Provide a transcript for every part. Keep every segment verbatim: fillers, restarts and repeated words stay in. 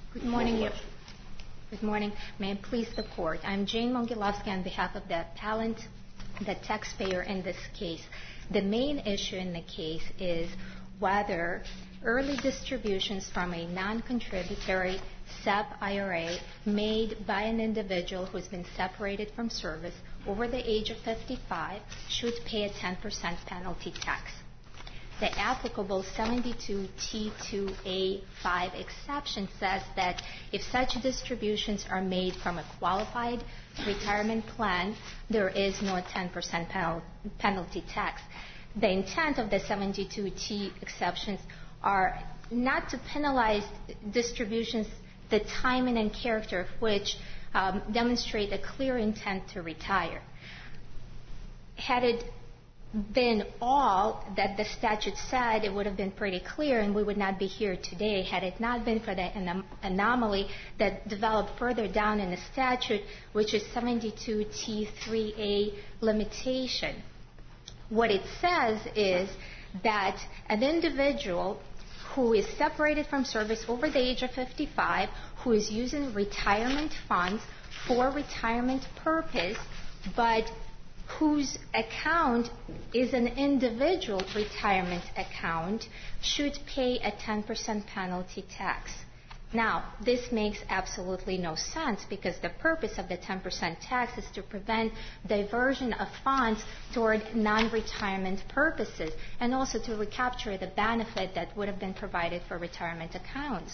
Good morning. Your, good morning. May it please the Court. I'm Jane Mongilovsky on behalf of the appellant, the taxpayer in this case. The main issue in the case is whether early distributions from a non-contributory S E P I R A made by an individual who has been separated from service over the age of fifty-five should pay a ten percent penalty tax. The applicable seventy-two T two A five exception says that if such distributions are made from a qualified retirement plan, there is no ten percent penal- penalty tax. The intent of the seventy-two T exceptions are not to penalize distributions the timing and character of which um, demonstrate a clear intent to retire. Had it been all that the statute said, it would have been pretty clear and we would not be here today had it not been for the anom- anomaly that developed further down in the statute, which is seventy-two T three A limitation. What it says is that an individual who is separated from service over the age of fifty-five, who is using retirement funds for retirement purpose, but whose account is an individual retirement account, should pay a ten percent penalty tax. Now, this makes absolutely no sense because the purpose of the ten percent tax is to prevent diversion of funds toward non-retirement purposes and also to recapture the benefit that would have been provided for retirement accounts.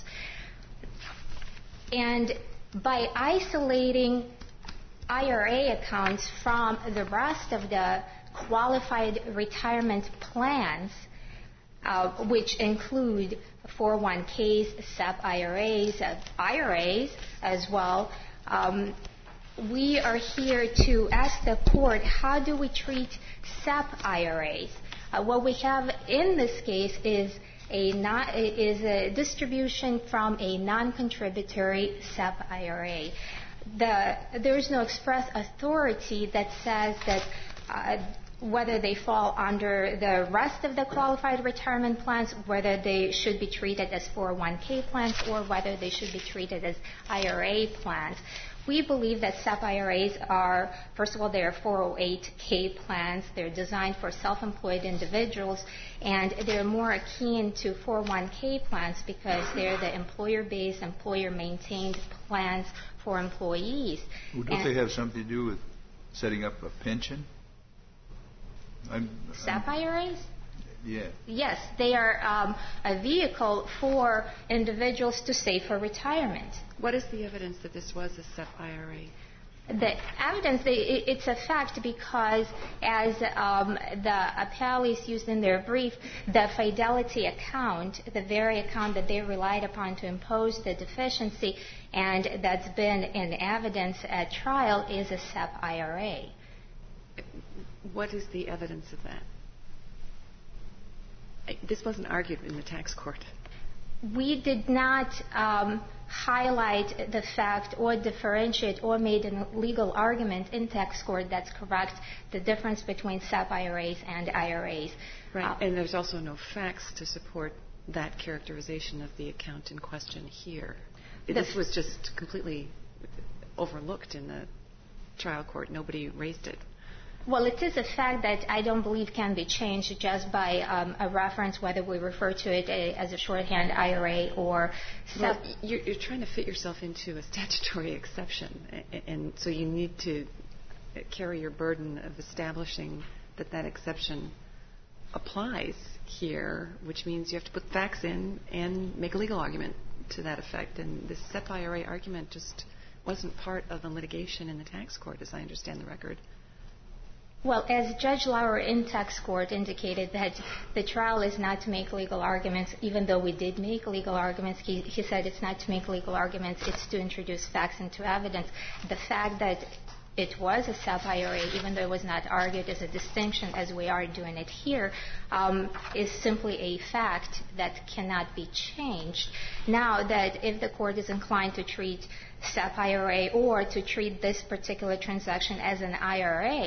And by isolating I R A accounts from the rest of the qualified retirement plans, uh, which include four oh one Ks, S E P I R As, uh, I R As as well, um, we are here to ask the Court, how do we treat S E P I R As? Uh, what we have in this case is a, not, is a distribution from a non-contributory S E P I R A. The, there is no express authority that says that uh, whether they fall under the rest of the qualified retirement plans, whether they should be treated as four oh one K plans, or whether they should be treated as I R A plans. We believe that S E P I R As are, first of all, they are four oh eight K plans. They're designed for self-employed individuals, and they're more akin to four oh one K plans because they're the employer-based, employer-maintained plans for employees. Well, don't and they have something to do with setting up a pension? I'm, S E P I R As? Yeah. Yes, they are um, a vehicle for individuals to save for retirement. What is the evidence that this was a S E P I R A? The evidence, it's a fact because as um, the appellees used in their brief, the Fidelity account, the very account that they relied upon to impose the deficiency and that's been in evidence at trial, is a S E P I R A. What is the evidence of that? This wasn't argued in the tax court. We did not um, highlight the fact or differentiate or made a legal argument in tax court that's correct the difference between S E P I R As and I R As. Right, uh, and there's also no facts to support that characterization of the account in question here. This was just completely overlooked in the trial court. Nobody raised it. Well, it is a fact that I don't believe can be changed just by um, a reference, whether we refer to it a, as a shorthand I R A or... Well, you're, you're trying to fit yourself into a statutory exception, and, and so you need to carry your burden of establishing that that exception applies here, which means you have to put facts in and make a legal argument to that effect. And this S E P I R A argument just wasn't part of the litigation in the tax court, as I understand the record. Well, as Judge Lauer in tax court indicated that the trial is not to make legal arguments, even though we did make legal arguments, he, he said it's not to make legal arguments, it's to introduce facts into evidence. The fact that it was a S E P I R A, even though it was not argued as a distinction as we are doing it here, um, is simply a fact that cannot be changed. Now, that if the court is inclined to treat S E P I R A or to treat this particular transaction as an I R A,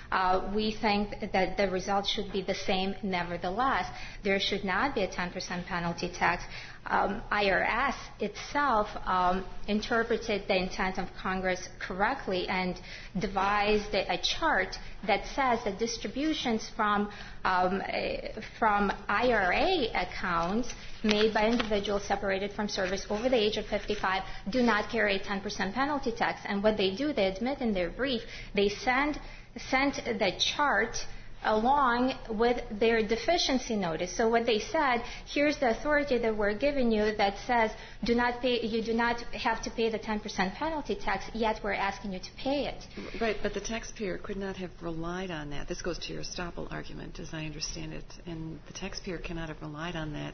uh, we think that the result should be the same nevertheless. There should not be a ten percent penalty tax. Um, I R S itself um, interpreted the intent of Congress correctly and devised a, a chart that says that distributions from um, a, from I R A accounts made by individuals separated from service over the age of fifty-five do not carry a ten percent penalty tax. And what they do, they admit in their brief, they send sent the chart along with their deficiency notice. So what they said, here's the authority that we're giving you that says do not pay, you do not have to pay the ten percent penalty tax, yet we're asking you to pay it. Right, but the taxpayer could not have relied on that. This goes to your estoppel argument, as I understand it. And the taxpayer cannot have relied on that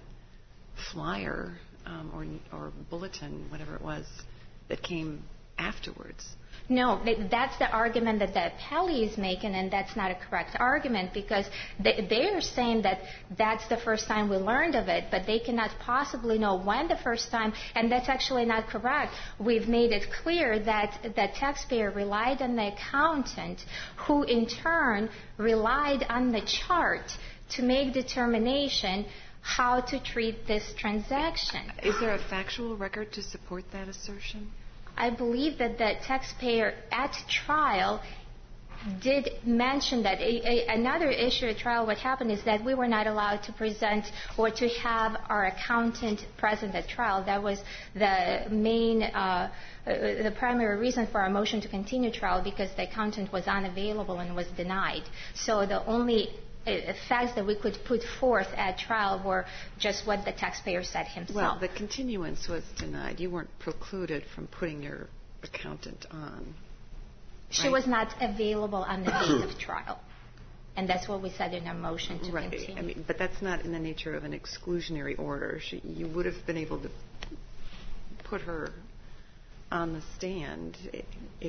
flyer um, or, or bulletin, whatever it was, that came afterwards. No, that's the argument that the appellee is making, and that's not a correct argument because they, they're saying that that's the first time we learned of it, but they cannot possibly know when the first time, and that's actually not correct. We've made it clear that the taxpayer relied on the accountant, who in turn relied on the chart to make determination how to treat this transaction. Is there a factual record to support that assertion? I believe that the taxpayer at trial did mention that. A, a, another issue at trial, what happened is that we were not allowed to present or to have our accountant present at trial. That was the main, uh, uh, the primary reason for our motion to continue trial, because the accountant was unavailable and was denied. So the only uh, facts that we could put forth at trial were just what the taxpayer said himself. Well, the continuance was denied. You weren't precluded from putting your accountant on. She right? was not available on the date of trial. And that's what we said in our motion to right. continue. I mean, but that's not in the nature of an exclusionary order. She, you would have been able to put her on the stand if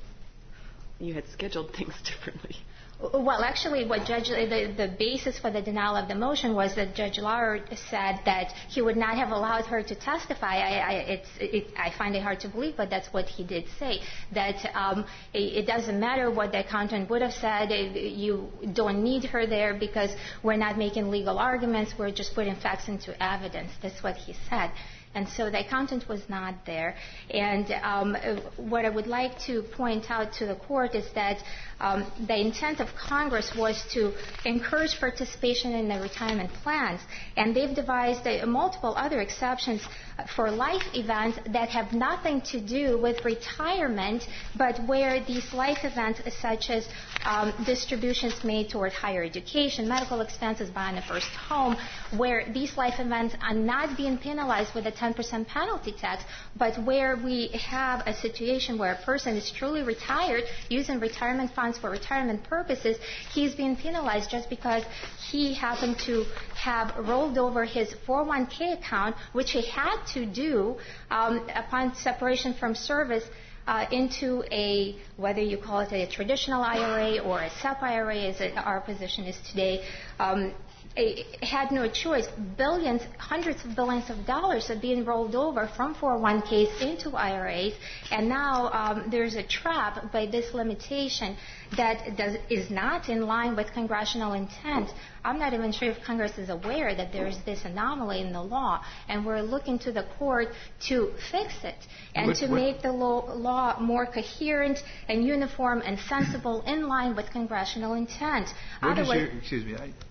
you had scheduled things differently. Well, actually, what Judge, the, the basis for the denial of the motion was that Judge Lauer said that he would not have allowed her to testify. I, I, it's, it, I find it hard to believe, but that's what he did say, that um, it, it doesn't matter what the accountant would have said. It, you don't need her there because we're not making legal arguments. We're just putting facts into evidence. That's what he said. And so the accountant was not there. And um, what I would like to point out to the court is that um, the intent of Congress was to encourage participation in the retirement plans. And they've devised uh, multiple other exceptions for life events that have nothing to do with retirement, but where these life events, such as um, distributions made toward higher education, medical expenses, buying a first home, where these life events are not being penalized with a ten percent penalty tax, but where we have a situation where a person is truly retired, using retirement funds for retirement purposes, he's being penalized just because he happened to have rolled over his four oh one k account, which he had to do um, upon separation from service, Uh, into a, whether you call it a traditional I R A or a S E P I R A, as it, our position is today, um, it had no choice. Billions, hundreds of billions of dollars are being rolled over from four oh one k's into I R As, and now um, there's a trap by this limitation that does, is not in line with congressional intent. I'm not even sure if Congress is aware that there is this anomaly in the law, and we're looking to the court to fix it and what, to what, make the law, law more coherent and uniform and sensible in line with congressional intent. What is Otherwise, your, excuse me, I, I,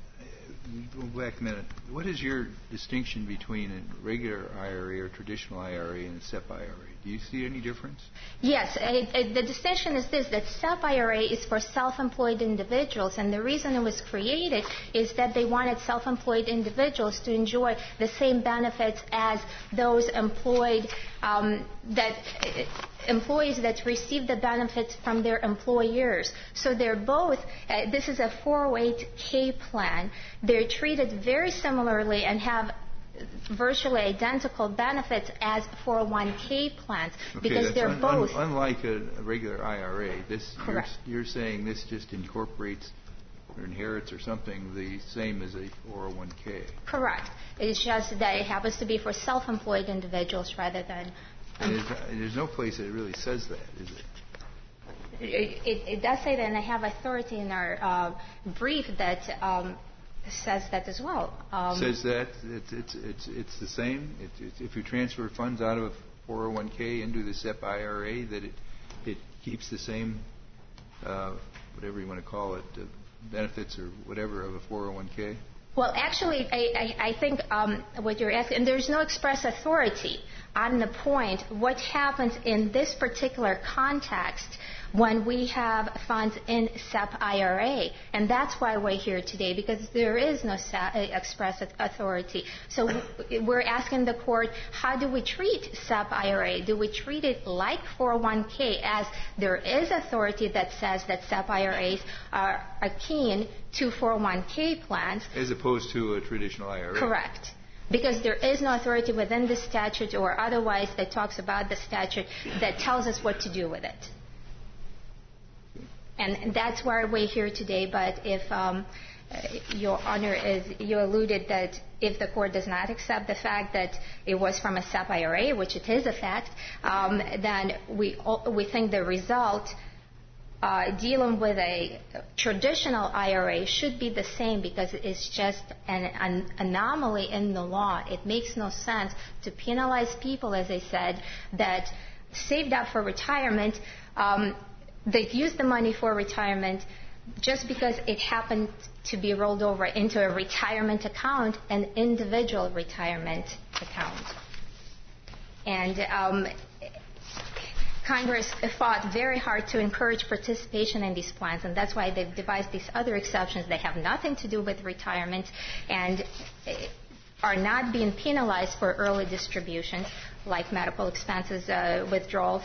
go back a minute. What is your distinction between a regular I R A or traditional I R A and a S E P I R A? Do you see any difference? Yes. It, it, the distinction is this, that S E P I R A is for self-employed individuals, and the reason it was created is that they wanted self-employed individuals to enjoy the same benefits as those employed, um, that uh, employees that receive the benefits from their employers. So they're both, uh, this is a four oh eight k plan. They're treated very similarly and have virtually identical benefits as four oh one k plans, okay, because they're un- both. Un- unlike a, a regular I R A, this Correct. You're, you're saying this just incorporates or inherits or something the same as a four oh one k. Correct. It's just that it happens to be for self-employed individuals rather than. And there's, there's no place that it really says that, is it? it, it does say that, and I have authority in our uh, brief that um, says that as well. Um, says that it's it's it's, it's the same. It, it, if you transfer funds out of a four oh one k into the S E P I R A, that it it keeps the same, uh, whatever you want to call it, uh, benefits or whatever of a four oh one k. Well, actually, I, I, I think um, what you're asking, and there's no express authority on the point what happens in this particular context when we have funds in S E P I R A. And that's why we're here today, because there is no express authority. So we're asking the court, how do we treat S E P I R A? Do we treat it like four oh one k, as there is authority that says that S E P I R As are akin to four oh one k plans? As opposed to a traditional I R A. Correct. Because there is no authority within the statute or otherwise that talks about the statute that tells us what to do with it. And that's why we're here today. But if um, Your Honor, is, you alluded that if the court does not accept the fact that it was from a S E P I R A, which it is a fact, um, then we we think the result uh, dealing with a traditional I R A should be the same, because it's just an, an anomaly in the law. It makes no sense to penalize people, as I said, that saved up for retirement. Um, they've used the money for retirement just because it happened to be rolled over into a retirement account, an individual retirement account. And um, Congress fought very hard to encourage participation in these plans, and that's why they've devised these other exceptions. They have nothing to do with retirement and are not being penalized for early distributions like medical expenses, uh, withdrawals,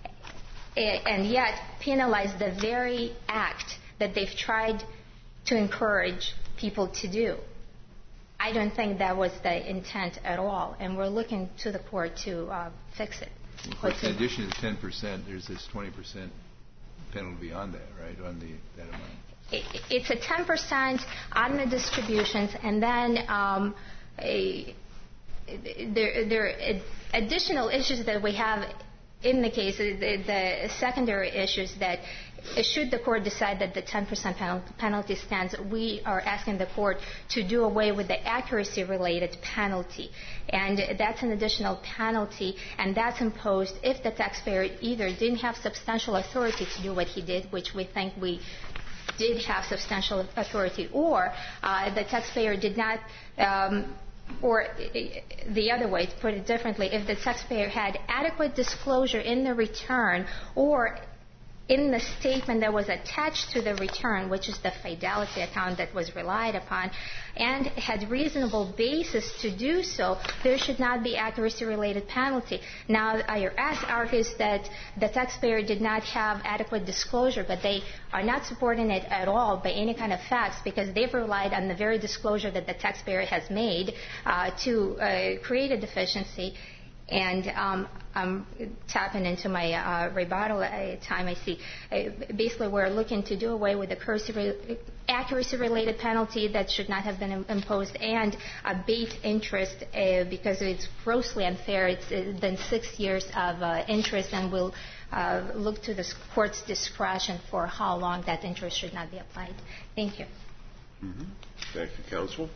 and yet penalize the very act that they've tried to encourage people to do. I don't think that was the intent at all, and we're looking to the court to uh, fix it. Of course, in addition to ten percent, there's this twenty percent penalty on that, right, on the that amount? It, it's a ten percent on the distributions, and then um, a, there, there are additional issues that we have in the case, the, the secondary issues that should the court decide that the ten percent penalty stands, we are asking the court to do away with the accuracy-related penalty. And that's an additional penalty, and that's imposed if the taxpayer either didn't have substantial authority to do what he did, which we think we did have substantial authority, or uh, the taxpayer did not um, or the other way, to put it differently, if the taxpayer had adequate disclosure in the return or in the statement that was attached to the return, which is the fidelity account that was relied upon, and had reasonable basis to do so, there should not be accuracy-related penalty. Now, I R S argues that the taxpayer did not have adequate disclosure, but they are not supporting it at all by any kind of facts, because they've relied on the very disclosure that the taxpayer has made uh, to uh, create a deficiency. And um, I'm tapping into my uh, rebuttal time, I see. Uh, basically, we're looking to do away with the accuracy-related penalty that should not have been imposed, and abate interest uh, because it's grossly unfair. It's uh, been six years of uh, interest, and we'll uh, look to the court's discretion for how long that interest should not be applied. Thank you. Mm-hmm. Thank you, counsel.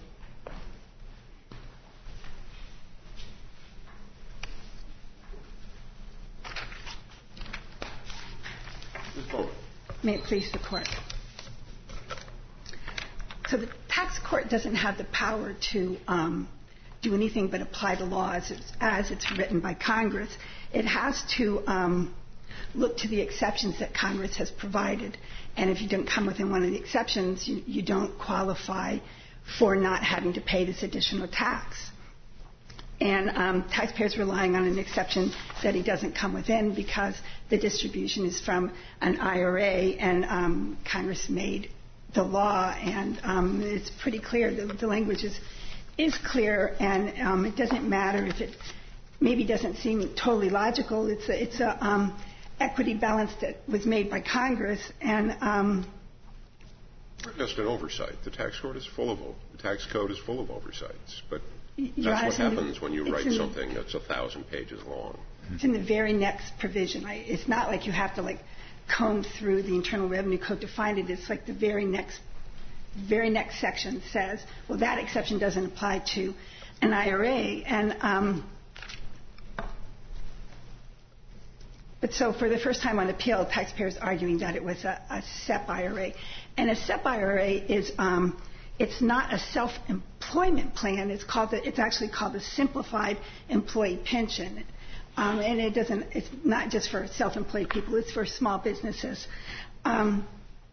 May it please the court. So the tax court doesn't have the power to um, do anything but apply the law as it's, as it's written by Congress. It has to um, look to the exceptions that Congress has provided. And if you don't come within one of the exceptions, you, you don't qualify for not having to pay this additional tax. And um, taxpayers relying on an exception that he doesn't come within because the distribution is from an I R A, and um, Congress made the law, and um, it's pretty clear. The, the language is, is clear, and um, it doesn't matter if it maybe doesn't seem totally logical. It's a, it's a um, equity balance that was made by Congress, and um, just an oversight. The tax court is full of the tax code is full of oversights, but You're that's what happens the, when you write something that's a thousand pages long. It's in the very next provision. I, it's not like you have to like comb through the Internal Revenue Code to find it, it's like the very next, very next section says, well, that exception doesn't apply to an I R A. And um, but so for the first time on appeal, taxpayers arguing that it was a, a S E P I R A, and a S E P I R A is um, it's not a self-employment plan. It's called the, it's actually called a simplified employee pension. Um, and it doesn't, it's not just for self-employed people, it's for small businesses. Um,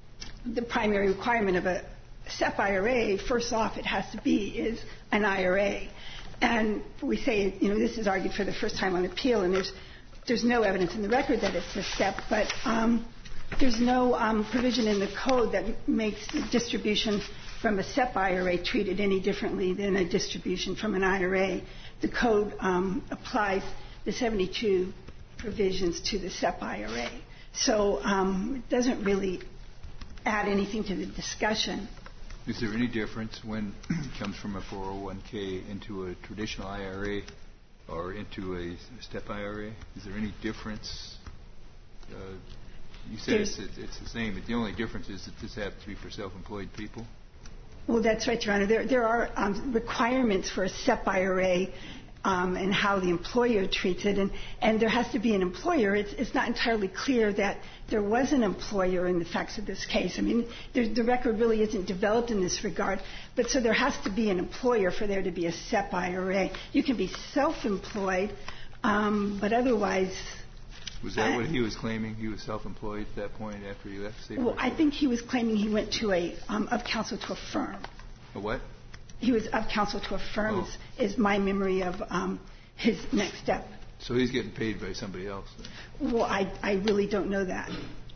the primary requirement of a S E P I R A, first off, it has to be is an I R A. And we say, you know, this is argued for the first time on appeal, and there's there's no evidence in the record that it's a S E P, but um, there's no um, provision in the code that makes the distribution from a S E P I R A treated any differently than a distribution from an I R A. The code um, applies the seventy-two provisions to the S E P I R A. So um, it doesn't really add anything to the discussion. Is there any difference when it comes from a four oh one k into a traditional I R A or into a S E P I R A? Is there any difference? Uh, you said it's, it's the same, but the only difference is that this happens to be for self-employed people? Well, that's right, Your Honor. There, there are um, requirements for a S E P I R A um, and how the employer treats it, and, and there has to be an employer. It's, it's not entirely clear that there was an employer in the facts of this case. I mean, there, the record really isn't developed in this regard, but so there has to be an employer for there to be a S E P I R A. You can be self-employed, um, but otherwise... Was that uh, what he was claiming? He was self-employed at that point after he left Safe Well, I think he was claiming he went to a, um, of counsel to a firm. A what? He was of counsel to a firm, oh. is, is my memory of um, his next step. So he's getting paid by somebody else then? Well, I, I really don't know that.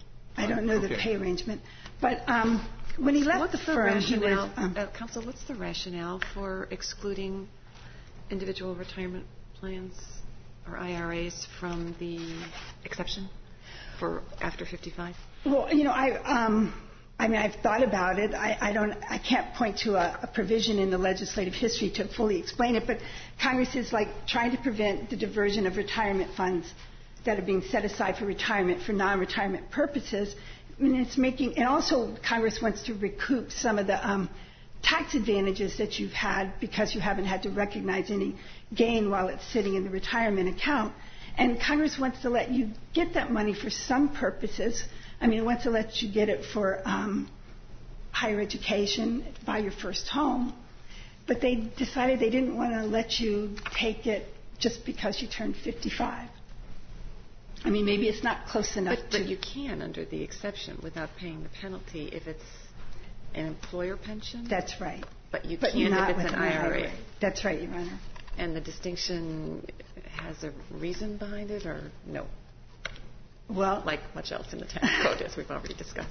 I don't know okay. the pay arrangement. But um, when he left what's the, the firm, rationale, he was... Um, uh, counsel, what's the rationale for excluding individual retirement plans or I R As from the exception for after fifty-five? Well, you know, I... Um, I mean, I've thought about it. I, I don't. I can't point to a, a provision in the legislative history to fully explain it. But Congress is like trying to prevent the diversion of retirement funds that are being set aside for retirement for non-retirement purposes. I mean, it's making, and also Congress wants to recoup some of the um, tax advantages that you've had because you haven't had to recognize any gain while it's sitting in the retirement account. And Congress wants to let you get that money for some purposes. I mean, it wants to let you get it for um, higher education, buy your first home. But they decided they didn't want to let you take it just because you turned fifty-five. I mean, maybe it's not close enough but, to... But you can under the exception without paying the penalty if it's an employer pension? That's right. But you but can not if it's with an I R A? That's right, Your Honor. And the distinction has a reason behind it, or no? Well, like much else in the tax code, as we've already discussed.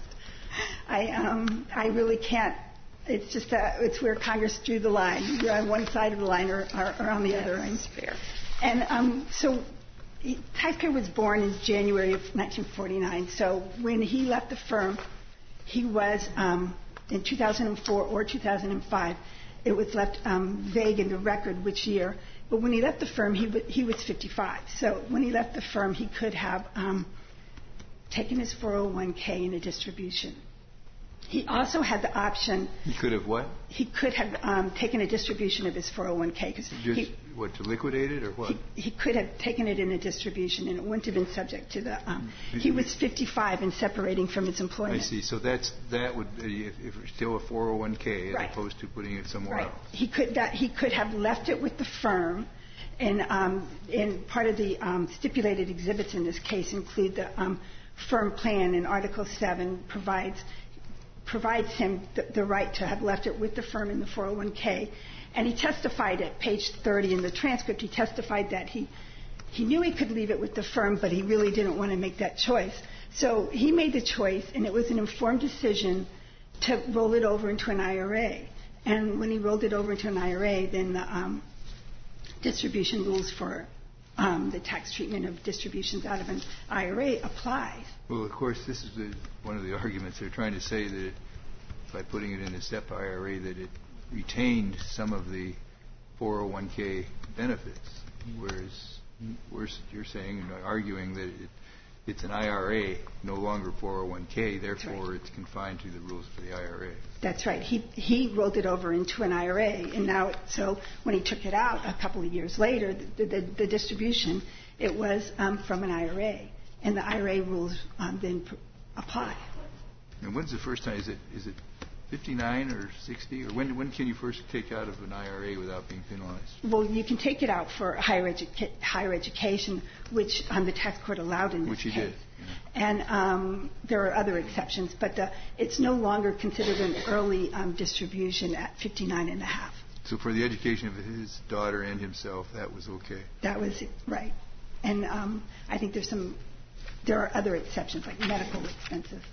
I um I really can't. It's just a, it's where Congress drew the line. You're on one side of the line or, or, or on the yes, other. That's fair. And um, so, he, taxpayer was born in January of nineteen forty-nine. So when he left the firm, he was um, in two thousand four or two thousand five. It was left um, vague in the record which year. But when he left the firm, he, w- he was fifty-five. So when he left the firm, he could have um, taken his four oh one k in a distribution. He also had the option... He could have what? He could have um, taken a distribution of his four oh one k. Cause Just, he, what, to liquidate it or what? He, he could have taken it in a distribution, and it wouldn't have been subject to the... Um, he was fifty-five and separating from his employment. I see. So that's that would be if, if it's still a four oh one k as right. opposed to putting it somewhere right. else. He could, that, he could have left it with the firm. And, um, and part of the um, stipulated exhibits in this case include the um, firm plan, and Article seven provides provides him the, the right to have left it with the firm in the four oh one k. And he testified at page thirty in the transcript, he testified that he, he knew he could leave it with the firm, but he really didn't want to make that choice. So he made the choice, and it was an informed decision to roll it over into an I R A. And when he rolled it over into an I R A, then the um, distribution rules for um, the tax treatment of distributions out of an I R A applies. Well, of course, this is the, one of the arguments. They're trying to say that it, by putting it in a S E P I R A, that it retained some of the four oh one k benefits, whereas you're saying and arguing that it it's an I R A, no longer four oh one K, therefore right. it's confined to the rules for the I R A. That's right. He he rolled it over into an I R A, and now it, so when he took it out a couple of years later, the the, the distribution, it was um, from an I R A, and the I R A rules um, then pr- apply. And when's the first time? Is it is it fifty-nine or sixty, or when when can you first take out of an I R A without being penalized? Well, you can take it out for higher, educa- higher education, which um, the tax court allowed in this Which you case. did. Yeah. And um, there are other exceptions, but the, it's no longer considered an early um, distribution at fifty-nine and a half. So for the education of his daughter and himself, that was okay. That was it, right. And um, I think there's some, there are other exceptions like medical expenses.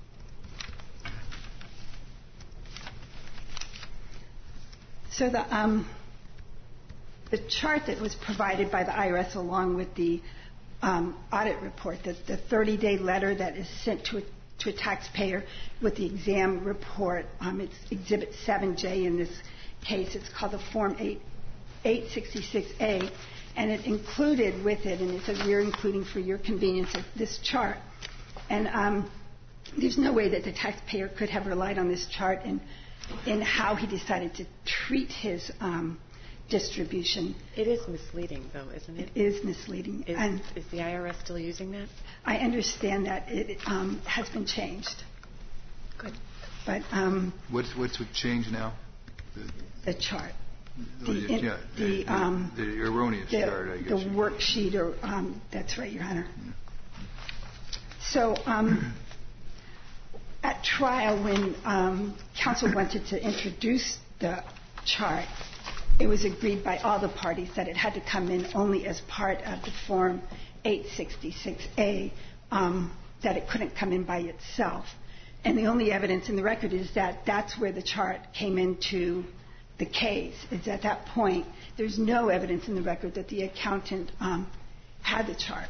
So the um, the chart that was provided by the I R S along with the um, audit report, the, the thirty-day letter that is sent to a, to a taxpayer with the exam report, um, it's Exhibit seven J in this case. It's called the Form eight sixty-six A, and it included with it, and it says we're including for your convenience this chart. And um, there's no way that the taxpayer could have relied on this chart in in how he decided to treat his um, distribution. It is misleading, though, isn't it? It is misleading. Is, and is the I R S still using that? I understand that it um, has been changed. Good. But um, What's what's changed now? The, the chart. oh, The, yeah, yeah, the, the, um, the erroneous the, chart, I guess. the you- worksheet, or um, that's right, Your Honor. So um, at trial, when um, counsel wanted to introduce the chart, it was agreed by all the parties that it had to come in only as part of the Form eight sixty-six A, um, that it couldn't come in by itself. And the only evidence in the record is that that's where the chart came into the case. Is at that point, there's no evidence in the record that the accountant um, had the chart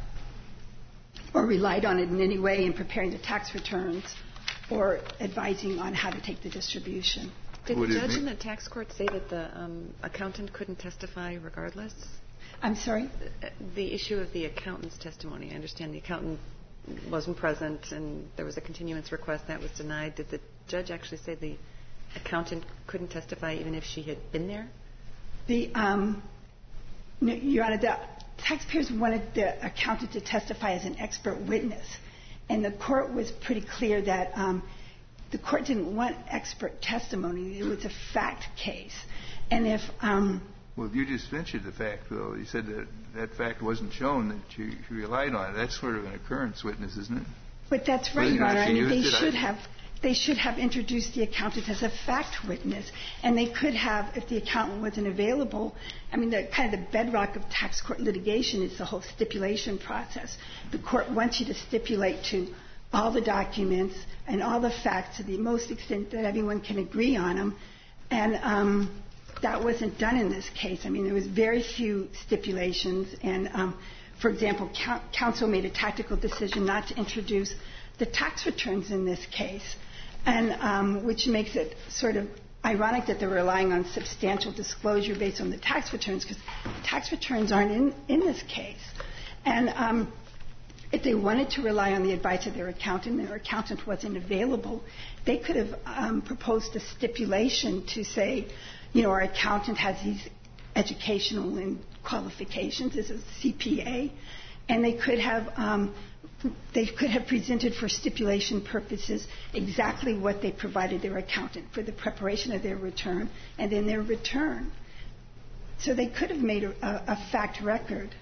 or relied on it in any way in preparing the tax returns or advising on how to take the distribution. Did Would the it judge be- in the tax court say that the um, accountant couldn't testify regardless? I'm sorry? Uh, The issue of the accountant's testimony. I understand the accountant wasn't present and there was a continuance request that was denied. Did the judge actually say the accountant couldn't testify even if she had been there? The, um, no, Your Honor, the taxpayers wanted the accountant to testify as an expert witness, and the court was pretty clear that um, the court didn't want expert testimony. It was a fact case. And if... Um, Well, you just mentioned the fact, though. You said that that fact wasn't shown, that you, you relied on it. That's sort of an occurrence witness, isn't it? But that's right, Whether or Your not Honor. I she mean, they used it, should I- have... They should have introduced the accountant as a fact witness, and they could have, if the accountant wasn't available. I mean, the kind of the bedrock of tax court litigation is the whole stipulation process. The court wants you to stipulate to all the documents and all the facts to the most extent that everyone can agree on them, and um, that wasn't done in this case. I mean, there was very few stipulations, and um, for example, coun- counsel made a tactical decision not to introduce the tax returns in this case, and um, which makes it sort of ironic that they're relying on substantial disclosure based on the tax returns, because tax returns aren't in, in this case. And um, if they wanted to rely on the advice of their accountant and their accountant wasn't available, they could have um, proposed a stipulation to say, you know, our accountant has these educational and qualifications as a C P A, and they could have um, they could have presented for stipulation purposes exactly what they provided their accountant for the preparation of their return and then their return. So they could have made a, a fact record.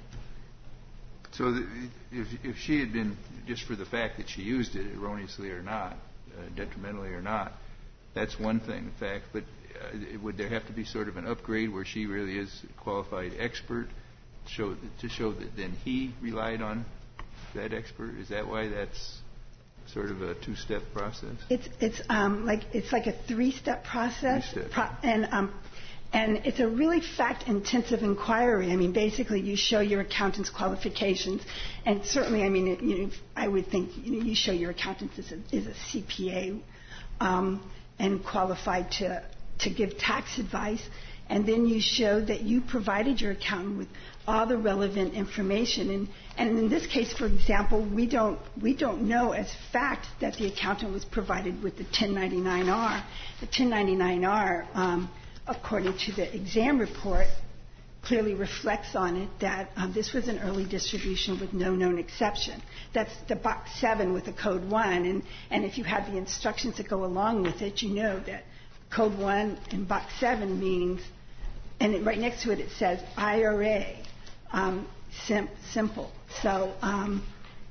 So the, if, if she had been, just for the fact that she used it, erroneously or not, uh, detrimentally or not, that's one thing, the fact. But uh, would there have to be sort of an upgrade where she really is a qualified expert to show, to show that then he relied on that expert? Is that why that's sort of a two-step process? It's it's um, like it's like a three-step process, Three-step. Pro- and um, and it's a really fact-intensive inquiry. I mean, basically, you show your accountant's qualifications, and certainly, I mean, it, you know, I would think you know, you show your accountant is a, is a C P A um, and qualified to to give tax advice. And then you show that you provided your accountant with all the relevant information. And, and in this case, for example, we don't, we don't know as fact that the accountant was provided with the ten ninety-nine R. The ten ninety-nine R, um, according to the exam report, clearly reflects on it that um, this was an early distribution with no known exception. That's the box seven with the code one, and, and if you have the instructions that go along with it, you know that code one in box seven means, and it, right next to it it says I R A, um, sim- simple. So um,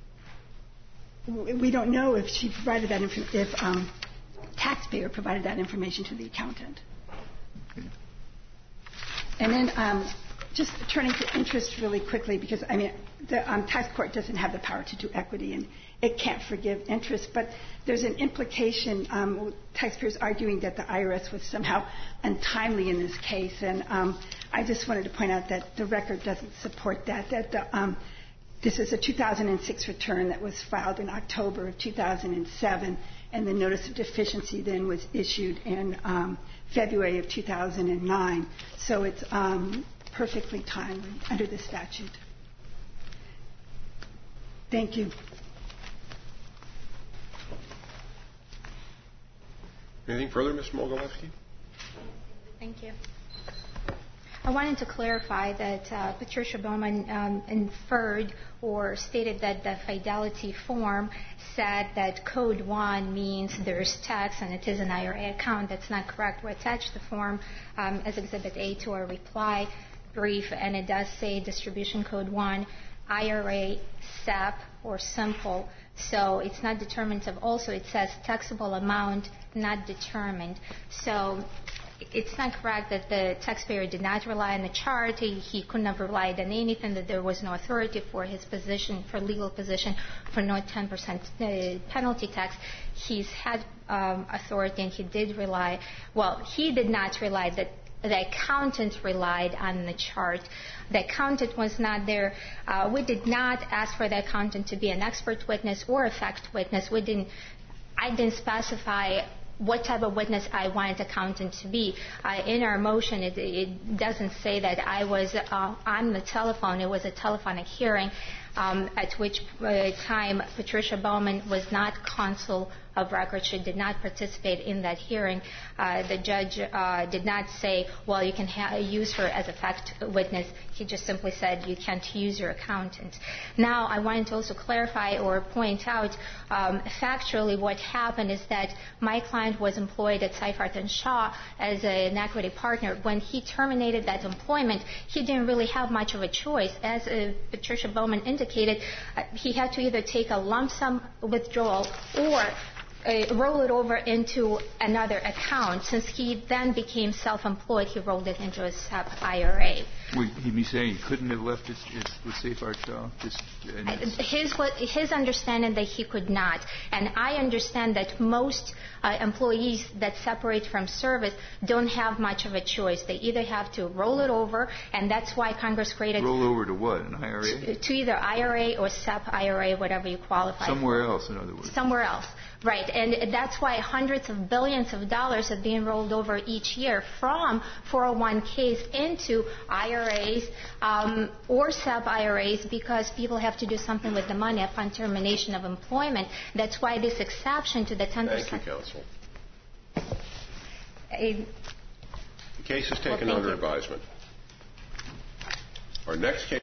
we don't know if she provided that inf- if um, taxpayer provided that information to the accountant. And then um, just turning to interest really quickly, because, I mean, the um, tax court doesn't have the power to do equity, and it can't forgive interest. But there's an implication, um, taxpayers arguing that the I R S was somehow untimely in this case. And um, I just wanted to point out that the record doesn't support that, that the, um, this is a two thousand six return that was filed in October of two thousand seven, and the notice of deficiency then was issued in um, February of two thousand nine. So it's um, perfectly timely under the statute. Thank you. Anything further, Miz Mogilewski? Thank you. I wanted to clarify that uh, Patricia Bowman um, inferred or stated that the fidelity form said that code one means there's tax and it is an I R A account. That's not correct. We attached the form um, as Exhibit A to our reply brief, and it does say distribution code one, I R A, S E P, or simple. So it's not determinative. Also, it says taxable amount not determined. So it's not correct that the taxpayer did not rely on the chart. He, he couldn't have relied on anything, that there was no authority for his position, for legal position, for no ten percent uh, penalty tax. He's had um, authority, and he did rely. Well, he did not rely. That the accountant relied on the chart. The accountant was not there. Uh, we did not ask for the accountant to be an expert witness or a fact witness. We didn't. I didn't specify what type of witness I wanted the accountant to be. Uh, in our motion, it, it doesn't say that I was uh, on the telephone. It was a telephonic hearing, um, at which uh, time Patricia Bowman was not counsel of record. She did not participate in that hearing. Uh, the judge uh, did not say, well, you can ha- use her as a fact witness. He just simply said, you can't use your accountant. Now, I wanted to also clarify or point out um, factually what happened is that my client was employed at Seifert and Shaw as an equity partner. When he terminated that employment, he didn't really have much of a choice. As uh, Patricia Bowman indicated, uh, he had to either take a lump sum withdrawal or Uh, roll it over into another account. Since he then became self-employed, he rolled it into a S E P I R A. Would he be saying he couldn't have left it with Safeguard Shaw? Just, his, his understanding that he could not. And I understand that most uh, employees that separate from service don't have much of a choice. They either have to roll it over, and that's why Congress created... Roll over to what, an I R A? To, to either I R A or S E P I R A, whatever you qualify Somewhere for. else, in other words. Somewhere else. Right, and that's why hundreds of billions of dollars are being rolled over each year from four oh one Ks into I R As um, or S E P I R As, because people have to do something with the money upon termination of employment. That's why this exception to the ten percent... Thank you, counsel. A, the case is taken well, under you. advisement. Our next case